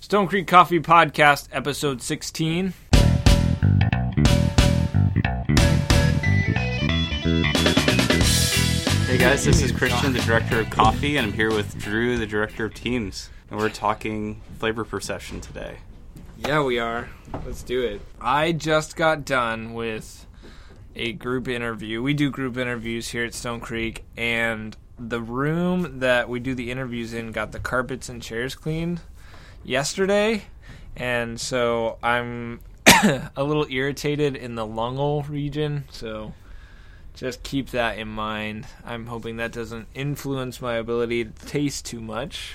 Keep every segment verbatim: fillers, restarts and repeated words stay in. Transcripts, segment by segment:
Stone Creek Coffee Podcast, episode sixteen. Hey guys, this is Christian, the director of coffee, and I'm here with Drew, the director of teams, and we're talking flavor perception today. Yeah, we are. Let's do it. I just got done with a group interview. We do group interviews here at Stone Creek, and the room that we do the interviews in got the carpets and chairs cleaned yesterday, and so I'm a little irritated in the lungle region, so just keep that in mind. I'm hoping that doesn't influence my ability to taste too much.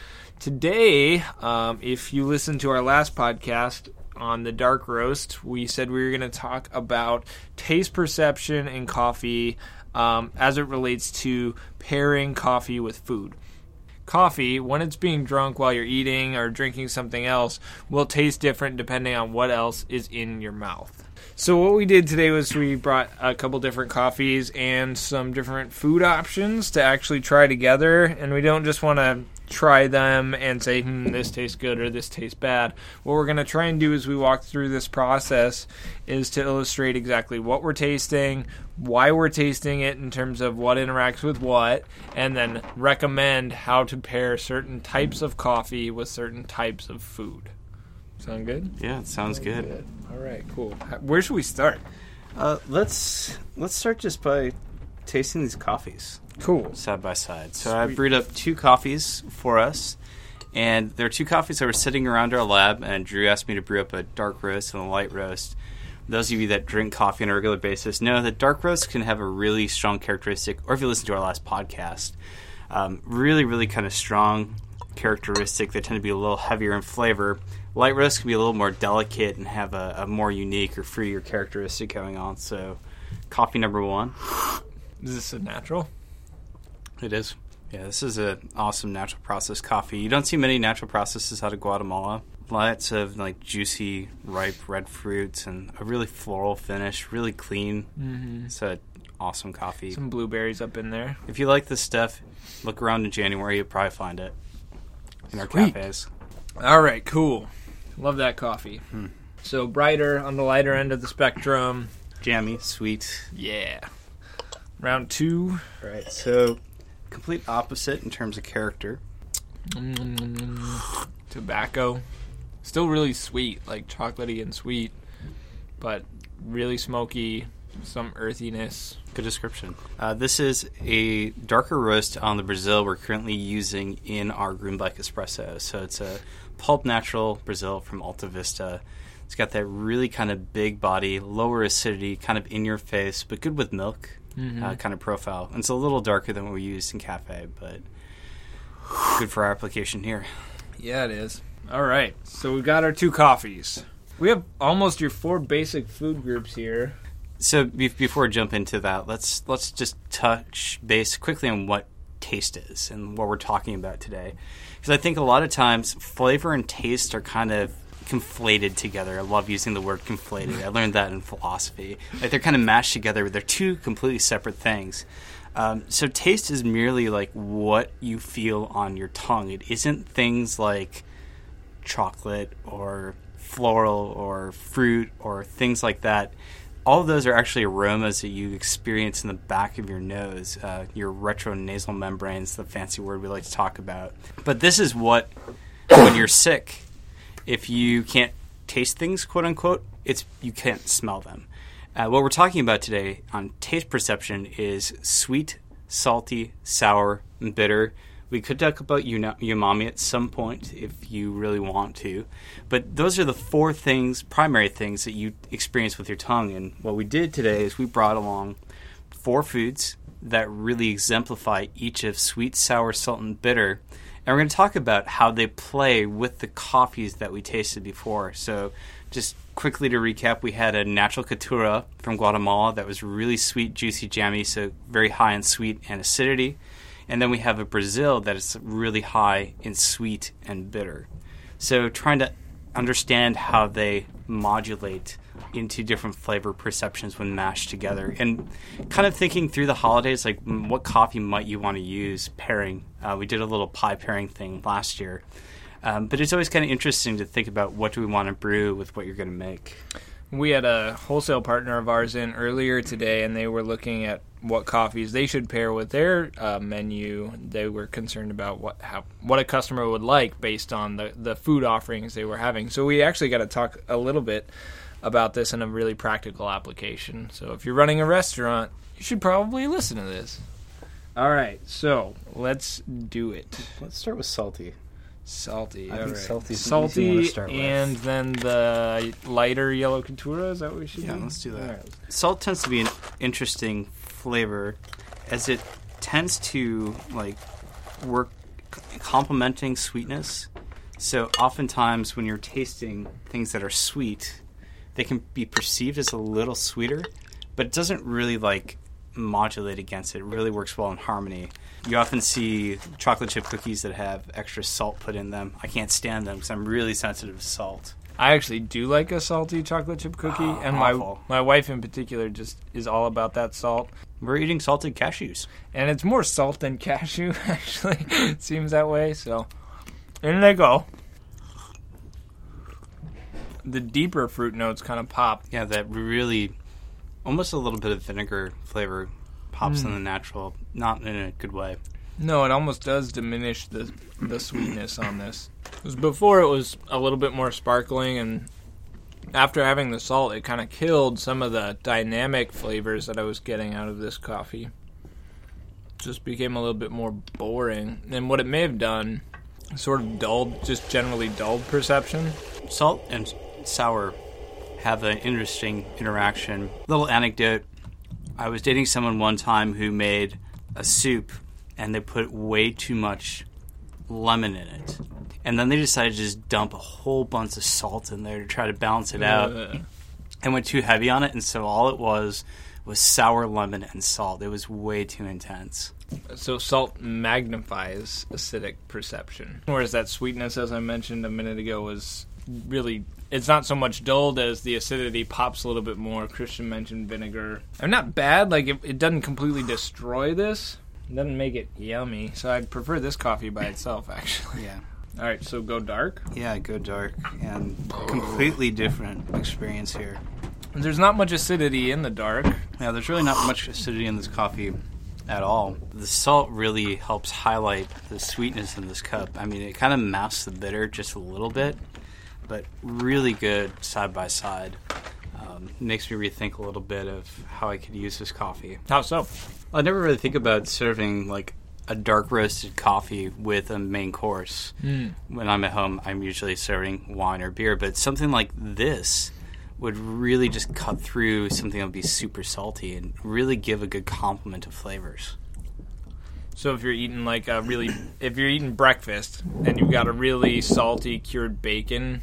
Today, um, if you listen to our last podcast on the dark roast, we said we were going to talk about taste perception in coffee um, as it relates to pairing coffee with food. Coffee, when it's being drunk while you're eating or drinking something else, will taste different depending on what else is in your mouth. So what we did today was we brought a couple different coffees and some different food options to actually try together, and we don't just want to try them and say, hmm, this tastes good or this tastes bad. What we're going to try and do as we walk through this process is to illustrate exactly what we're tasting, why we're tasting it in terms of what interacts with what, and then recommend how to pair certain types of coffee with certain types of food. Sound good? Yeah, it sounds good. good. All right, cool. Where should we start? Uh, let's let's start just by tasting these coffees. Cool. Side by side. So I brewed up two coffees for us, and there are two coffees that were sitting around our lab, and Drew asked me to brew up a dark roast and a light roast. Those of you that drink coffee on a regular basis know that dark roast can have a really strong characteristic, or if you listen to our last podcast, um, really, really kind of strong characteristic. They tend to be a little heavier in flavor. Light roast can be a little more delicate and have a, a more unique or fruitier characteristic going on. So, coffee number one. Is this a natural? It is. Yeah, this is an awesome natural process coffee. You don't see many natural processes out of Guatemala. Lots of like juicy, ripe red fruits and a really floral finish, really clean. Mm-hmm. It's an awesome coffee. Some blueberries up in there. If you like this stuff, look around in January. You'll probably find it in our Sweet. cafes. All right, cool. Love that coffee. Hmm. So brighter on the lighter end of the spectrum. Jammy, sweet. Yeah. Round two. All right, so complete opposite in terms of character. Mm, tobacco. Still really sweet, like chocolatey and sweet, but really smoky, some earthiness. Good description. Uh, this is a darker roast on the Brazil we're currently using in our Green Black Espresso. So it's a pulp natural Brazil from Alta Vista. It's got that really kind of big body, lower acidity, kind of in your face, but good with milk. Mm-hmm. Uh, kind of profile. And it's a little darker than what we used in cafe, but good for our application here. Yeah, it is. All right, so we've got our two coffees. We have almost your four basic food groups here. So be- before we jump into that, let's let's just touch base quickly on what taste is and what we're talking about today. Because I think a lot of times flavor and taste are kind of conflated together. I love using the word conflated. I learned that in philosophy. Like they're kind of mashed together, but they're two completely separate things. Um, so taste is merely like what you feel on your tongue. It isn't things like chocolate or floral or fruit or things like that. All of those are actually aromas that you experience in the back of your nose, uh, your retronasal membranes, the fancy word we like to talk about. But this is what, when you're sick, if you can't taste things, quote unquote, it's you can't smell them. Uh, what we're talking about today on taste perception is sweet, salty, sour, and bitter. We could talk about umami at some point if you really want to. But those are the four things, primary things that you experience with your tongue. And what we did today is we brought along four foods that really exemplify each of sweet, sour, salt, and bitter. And we're going to talk about how they play with the coffees that we tasted before. So just quickly to recap, we had a natural Caturra from Guatemala that was really sweet, juicy, jammy, so very high in sweet and acidity. And then we have a Brazil that is really high in sweet and bitter. So trying to understand how they modulate into different flavor perceptions when mashed together, and kind of thinking through the holidays, like what coffee might you want to use pairing. Uh, we did a little pie pairing thing last year. Um, but it's always kind of interesting to think about what do we want to brew with what you're going to make. We had a wholesale partner of ours in earlier today, and they were looking at what coffees they should pair with their uh, menu. They were concerned about what how, what a customer would like based on the, the food offerings they were having. So we actually got to talk a little bit about this in a really practical application. So if you're running a restaurant, you should probably listen to this. All right, so let's do it. Let's start with salty. Salty. I all think right. salty's salty, an easy one to start with. And then the lighter yellow Caturra. Is that what we should Yeah, do? let's do that. All right. Salt tends to be an interesting flavor, as it tends to like work complementing sweetness. So oftentimes when you're tasting things that are sweet, they can be perceived as a little sweeter, but it doesn't really like modulate against it. It really works well in harmony. You often see chocolate chip cookies that have extra salt put in them. I can't stand them because I'm really sensitive to salt. I actually do like a salty chocolate chip cookie, Oh, and my awful. my wife in particular just is all about that salt. We're eating salted cashews. And it's more salt than cashew, actually. It seems that way, so in they go. The deeper fruit notes kind of pop. Yeah, that really, almost a little bit of vinegar flavor pops Mm. in the natural, not in a good way. No, it almost does diminish the the sweetness on this. 'Cause before it was a little bit more sparkling, and after having the salt, it kind of killed some of the dynamic flavors that I was getting out of this coffee. Just became a little bit more boring. And what it may have done, sort of dulled, just generally dulled perception. Salt and sour have an interesting interaction. Little anecdote. I was dating someone one time who made a soup and they put way too much lemon in it. And then they decided to just dump a whole bunch of salt in there to try to balance it out. Uh, And went too heavy on it, and so all it was was sour lemon and salt. It was way too intense. So salt magnifies acidic perception. Whereas that sweetness, as I mentioned a minute ago, was really... It's not so much dulled as the acidity pops a little bit more. Christian mentioned vinegar. I'm not bad. Like, it, it doesn't completely destroy this. It doesn't make it yummy. So I'd prefer this coffee by itself, actually. Yeah. All right, so go dark. Yeah, go dark. And completely different experience here. There's not much acidity in the dark. Yeah, there's really not much acidity in this coffee at all. The salt really helps highlight the sweetness in this cup. I mean, it kind of masks the bitter just a little bit, but really good side by side. Um, makes me rethink a little bit of how I could use this coffee. How so? I never really think about serving like a dark roasted coffee with a main course. Mm. When I'm at home, I'm usually serving wine or beer, but something like this would really just cut through something that would be super salty and really give a good complement of flavors. So if you're eating like a really, if you're eating breakfast and you've got a really salty cured bacon,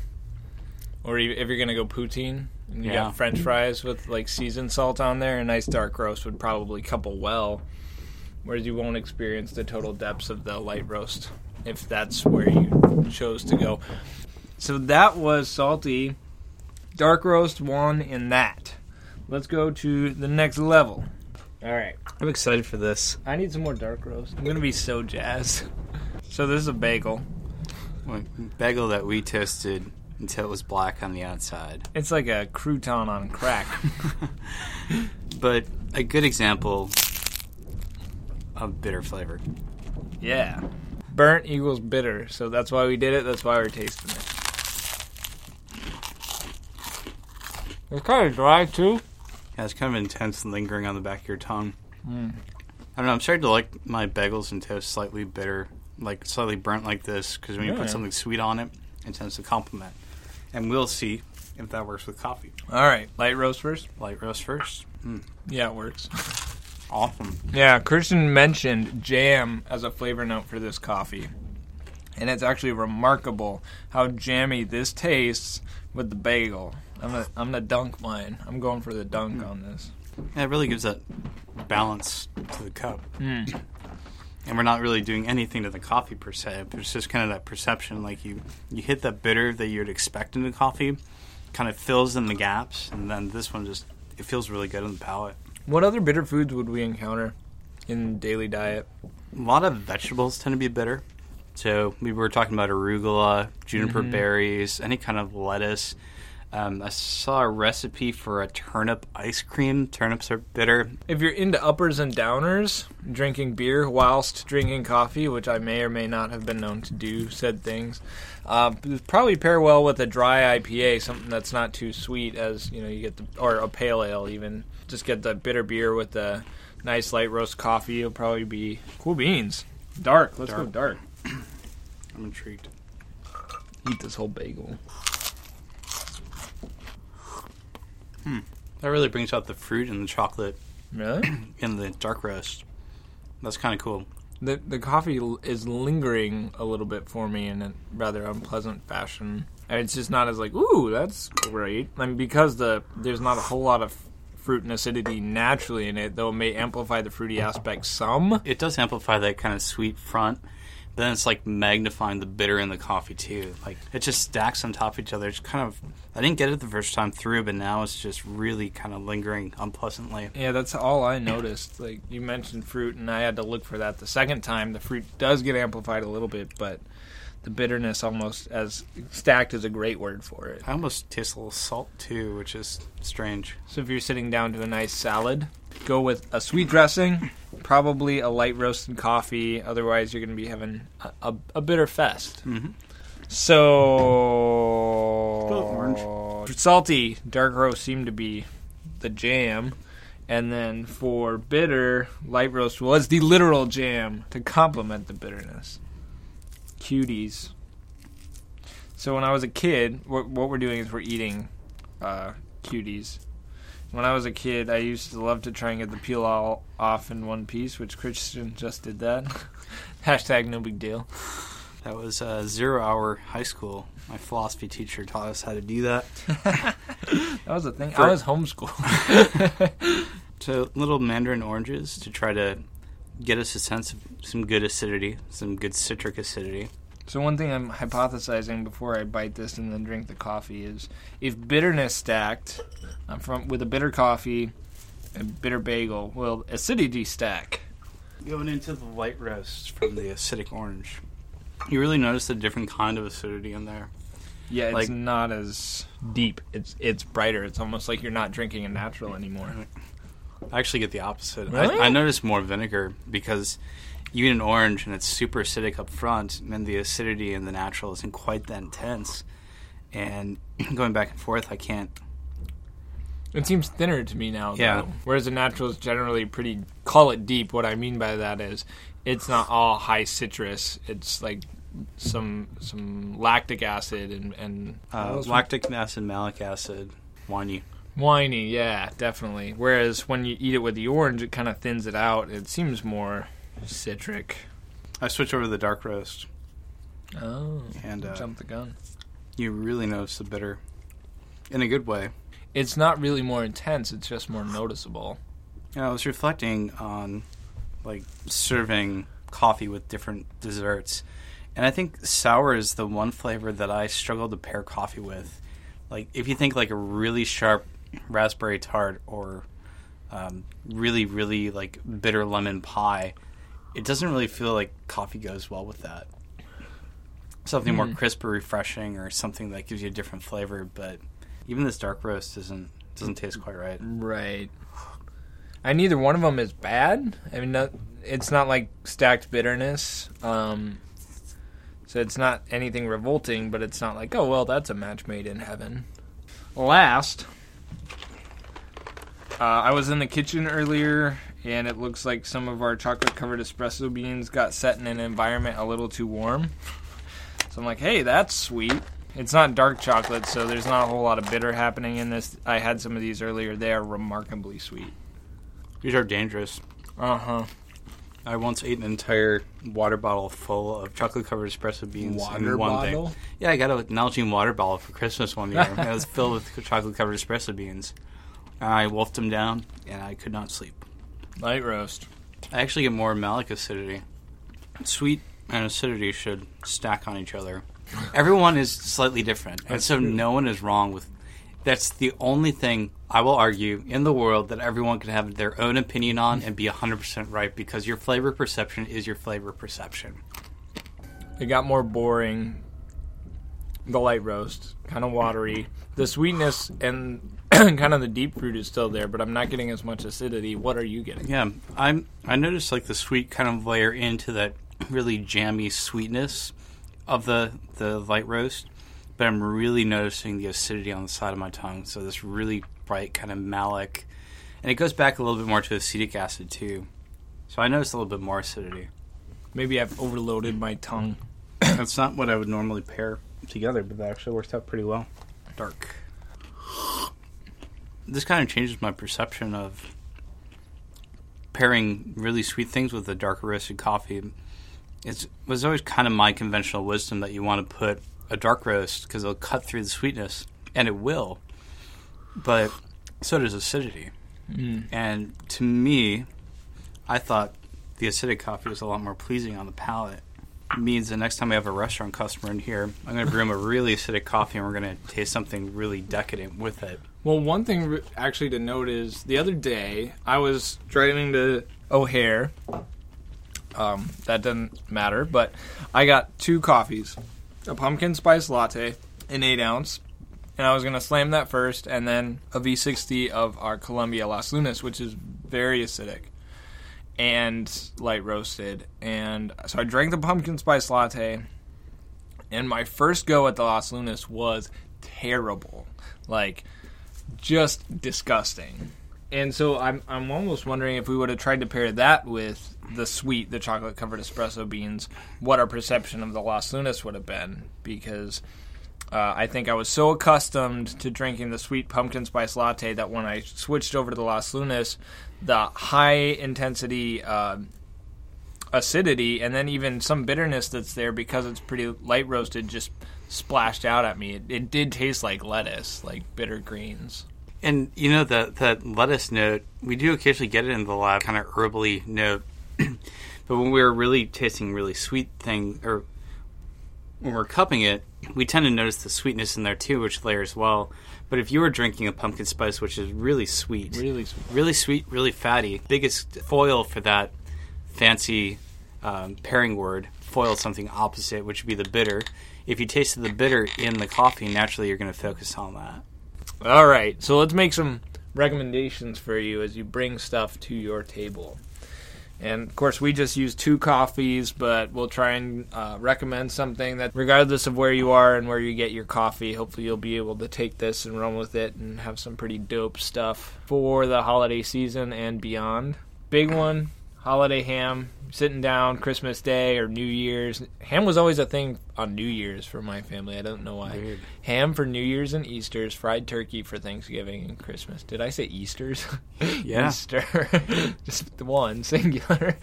or if you're gonna go poutine and you Yeah. got French fries with like seasoned salt on there, a nice dark roast would probably couple well. Whereas you won't experience the total depths of the light roast if that's where you chose to go. So that was salty. Dark roast won in that. Let's go to the next level. All right. I'm excited for this. I need some more dark roast. I'm going to be so jazzed. So this is a bagel. Well, bagel that we toasted until it was black on the outside. It's like a crouton on crack. But a good example of bitter flavor. Yeah. Burnt equals bitter. So that's why we did it. That's why we're tasting it. It's kind of dry, too. Yeah, it's kind of intense and lingering on the back of your tongue. Mm. I don't know, I'm starting to like my bagels and toast slightly bitter, like slightly burnt like this, because when you Yeah. put something sweet on it, it tends to complement. And we'll see if that works with coffee. All right. Light roast first? Light roast first. Mm, Yeah, it works. awesome. Yeah, Christian mentioned jam as a flavor note for this coffee. And it's actually remarkable how jammy this tastes with the bagel. I'm gonna, I'm gonna dunk mine. I'm going for the dunk on this. Yeah, it really gives that balance to the cup. Mm. And we're not really doing anything to the coffee per se. It's just kind of that perception, like you, you hit that bitter that you would expect in the coffee, kind of fills in the gaps, and then this one just, it feels really good on the palate. What other bitter foods would we encounter in daily diet? A lot of vegetables tend to be bitter. So we were talking about arugula, juniper Mhm. berries, any kind of lettuce. Um, I saw a recipe for a turnip ice cream. Turnips are bitter. If you're into uppers and downers, drinking beer whilst drinking coffee, which I may or may not have been known to do said things, uh, probably pair well with a dry I P A, something that's not too sweet, as you know you get the, or a pale ale even. Just get the bitter beer with the nice light roast coffee. It'll probably be cool beans. Dark. Let's Dark. go dark. I'm intrigued. Eat this whole bagel. That really brings out the fruit and the chocolate Really? in the dark roast. That's kind of cool. The the coffee l- is lingering a little bit for me in a rather unpleasant fashion. And it's just not as like, ooh, that's great. I mean, because the there's not a whole lot of fruit and acidity naturally in it, though it may amplify the fruity aspect some. It does amplify that kind of sweet front, but then it's like magnifying the bitter in the coffee too. Like it just stacks on top of each other. It's kind of, I didn't get it the first time through, but now it's just really kind of lingering unpleasantly. Yeah, that's all I noticed. Like, you mentioned fruit, and I had to look for that the second time. The fruit does get amplified a little bit, but the bitterness almost, as stacked is a great word for it. I almost taste a little salt too, which is strange. So if you're sitting down to a nice salad, go with a sweet dressing, probably a light roasted coffee. Otherwise, you're going to be having a, a, a bitter fest. Mm-hmm. So, orange. Salty, dark roast seemed to be the jam. And then for bitter, light roast was the literal jam to complement the bitterness. Cuties. So when I was a kid, what, what we're doing is we're eating uh, cuties. When I was a kid, I used to love to try and get the peel all off in one piece, which Christian just did that. Hashtag no big deal. That was uh, zero hour high school. My philosophy teacher taught us how to do that. That was the thing. For- I was homeschooled. So little mandarin oranges to try to get us a sense of some good acidity, some good citric acidity. So one thing I'm hypothesizing before I bite this and then drink the coffee is, if bitterness stacked uh, from with a bitter coffee and bitter bagel, will acidity stack? Going into the light roast from the acidic orange, you really notice a different kind of acidity in there. Yeah, it's Like- not as deep. It's it's brighter. It's almost like you're not drinking a natural anymore. I actually get the opposite. Really? I, I notice more vinegar because you eat an orange and it's super acidic up front, and then the acidity in the natural isn't quite that intense. And going back and forth, I can't. It seems thinner to me now, though. Yeah. Whereas the natural is generally pretty, call it deep. What I mean by that is it's not all high citrus. It's like some some lactic acid and, and Uh, lactic acid, malic acid, winey. winey, yeah, definitely. Whereas when you eat it with the orange, it kind of thins it out. It seems more citric. I switch over to the dark roast, Oh, and uh, jump the gun. you really notice the bitter in a good way. It's not really more intense. It's just more noticeable. You know, I was reflecting on like serving coffee with different desserts, and I think sour is the one flavor that I struggle to pair coffee with. Like if you think like a really sharp raspberry tart or um, really really like bitter lemon pie, it doesn't really feel like coffee goes well with that. Something more Hmm. crisp or refreshing, or something that gives you a different flavor. But even this dark roast doesn't doesn't taste quite right. Right. And neither one of them is bad. I mean, not, it's not like stacked bitterness. Um, so it's not anything revolting, but it's not like, oh, well, that's a match made in heaven. Last, uh, I was in the kitchen earlier, and it looks like some of our chocolate-covered espresso beans got set in an environment a little too warm. So I'm like, hey, that's sweet. It's not dark chocolate, so there's not a whole lot of bitter happening in this. I had some of these earlier. They are remarkably sweet. These are dangerous. Uh-huh. I once ate an entire water bottle full of chocolate-covered espresso beans Water in one bottle? day. Yeah, I got a Nalgene water bottle for Christmas one year. It was filled with chocolate-covered espresso beans. I wolfed them down, and I could not sleep. Light roast. I actually get more malic acidity. Sweet and acidity should stack on each other. Everyone is slightly different, and That's so true. no one is wrong with. That's the only thing I will argue in the world that everyone can have their own opinion on and be one hundred percent right, because your flavor perception is your flavor perception. It got more boring. The light roast, kind of watery. The sweetness and kind of the deep fruit is still there, but I'm not getting as much acidity. What are you getting? Yeah, I'm. I noticed like the sweet kind of layer into that really jammy sweetness of the the light roast, but I'm really noticing the acidity on the side of my tongue. So this really bright kind of malic, and it goes back a little bit more to acetic acid too. So I noticed a little bit more acidity. Maybe I've overloaded my tongue. That's not what I would normally pair together, but that actually works out pretty well. Dark. This kind of changes my perception of pairing really sweet things with a darker roasted coffee. It was always kind of my conventional wisdom that you want to put a dark roast because it'll cut through the sweetness, and it will. But so does acidity. Mm. And to me, I thought the acidic coffee was a lot more pleasing on the palate. It means the next time I have a restaurant customer in here, I'm going to brew them a really acidic coffee, and we're going to taste something really decadent with it. Well, one thing actually to note is the other day I was driving to O'Hare. Um, that doesn't matter, but I got two coffees, a pumpkin spice latte, an eight ounce, and I was going to slam that first, and then a V sixty of our Colombia Las Lunas, which is very acidic and light roasted. And so I drank the pumpkin spice latte, and my first go at the Las Lunas was terrible. Like, just disgusting. And so I'm I'm almost wondering if we would have tried to pair that with the sweet, the chocolate-covered espresso beans, what our perception of the Las Lunas would have been. Because uh, I think I was so accustomed to drinking the sweet pumpkin spice latte that when I switched over to the Las Lunas, the high-intensity uh, acidity and then even some bitterness that's there because it's pretty light roasted just splashed out at me. It, it did taste like lettuce, like bitter greens. And, you know, that that lettuce note, we do occasionally get it in the lab, kind of herbally note. But when we're really tasting really sweet thing, or when we're cupping it, we tend to notice the sweetness in there too, which layers well. But if you were drinking a pumpkin spice, which is really sweet, Really sweet. really sweet, really fatty, biggest foil for that fancy um, pairing word, foil something opposite, which would be the bitter. If you tasted the bitter in the coffee, naturally you're going to focus on that. All right, so let's make some recommendations for you as you bring stuff to your table. And, of course, we just use two coffees, but we'll try and uh, recommend something that, regardless of where you are and where you get your coffee, hopefully you'll be able to take this and run with it and have some pretty dope stuff for the holiday season and beyond. Big one, holiday ham, sitting down Christmas Day or New Year's. Ham was always a thing on New Year's for my family. I don't know why. Weird. Ham for New Year's and Easter's, fried turkey for Thanksgiving and Christmas. Did I say Easter's? Yeah. Easter. Just the one, singular.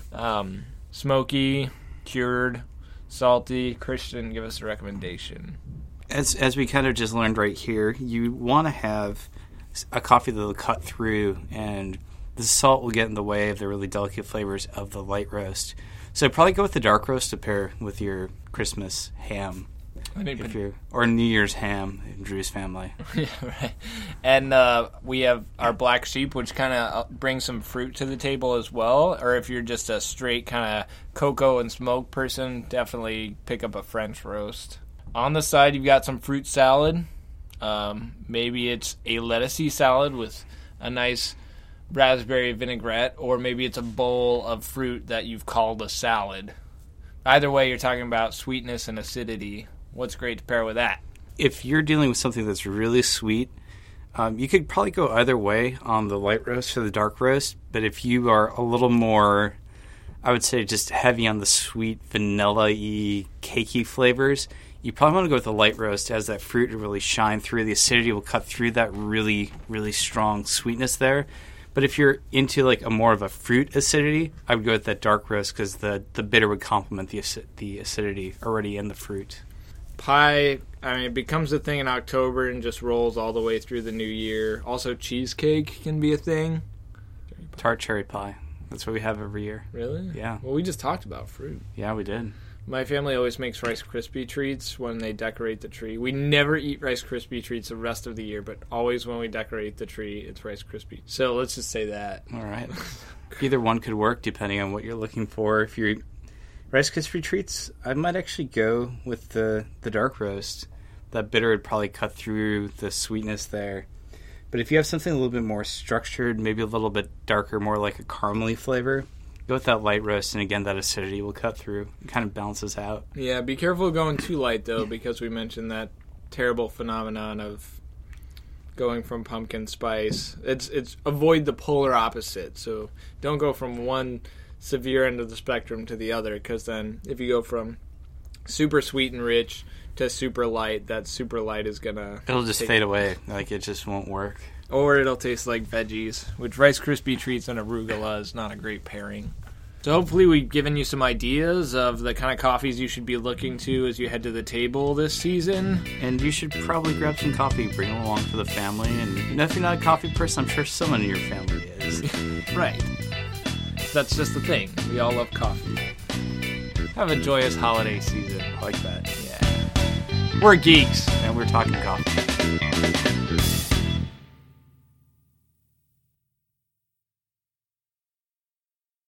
Um, smoky, cured, salty. Christian, give us a recommendation. As as we kind of just learned right here, you want to have a coffee that will cut through, and the salt will get in the way of the really delicate flavors of the light roast. So probably go with the dark roast to pair with your Christmas ham, if you're, or New Year's ham in Drew's family. Yeah, right. And uh, we have our black sheep, which kind of brings some fruit to the table as well. Or if you're just a straight kind of cocoa and smoke person, definitely pick up a French roast. On the side, you've got some fruit salad. Um, maybe it's a lettucey salad with a nice raspberry vinaigrette, or maybe it's a bowl of fruit that you've called a salad. Either way, you're talking about sweetness and acidity. What's great to pair with that? If you're dealing with something that's really sweet, um, you could probably go either way on the light roast or the dark roast. But if you are a little more, I would say, just heavy on the sweet, vanilla-y, cakey flavors, you probably want to go with the light roast as that fruit will really shine through. The acidity will cut through that really, really strong sweetness there. But if you're into like a more of a fruit acidity, I would go with that dark roast because the, the bitter would complement the acid, the acidity already in the fruit. Pie, I mean, it becomes a thing in October and just rolls all the way through the new year. Also, cheesecake can be a thing. Tart cherry pie. That's what we have every year. Really? Yeah. Well, we just talked about fruit. Yeah, we did. My family always makes Rice Krispie treats when they decorate the tree. We never eat Rice Krispie treats the rest of the year, but always when we decorate the tree, it's Rice Krispie. So let's just say that. All right. Either one could work depending on what you're looking for. If you're Rice Krispie Treats, I might actually go with the, the dark roast. That bitter would probably cut through the sweetness there. But if you have something a little bit more structured, maybe a little bit darker, more like a caramely flavor, go with that light roast, and again, that acidity will cut through. It kind of balances out. Yeah, be careful going too light, though, because we mentioned that terrible phenomenon of going from pumpkin spice. It's it's avoid the polar opposite. So don't go from one severe end of the spectrum to the other, because then if you go from super sweet and rich to super light, that super light is gonna it'll just take, fade away. Like, it just won't work. or it'll taste like veggies, which Rice Krispie Treats and arugula is not a great pairing. So hopefully we've given you some ideas of the kind of coffees you should be looking to as you head to the table this season. And you should probably grab some coffee, bring it along for the family. And if you're not a coffee person, I'm sure someone in your family is. Right. That's just the thing. We all love coffee. Have a joyous holiday season. I like that. Yeah. We're geeks. And we're talking coffee.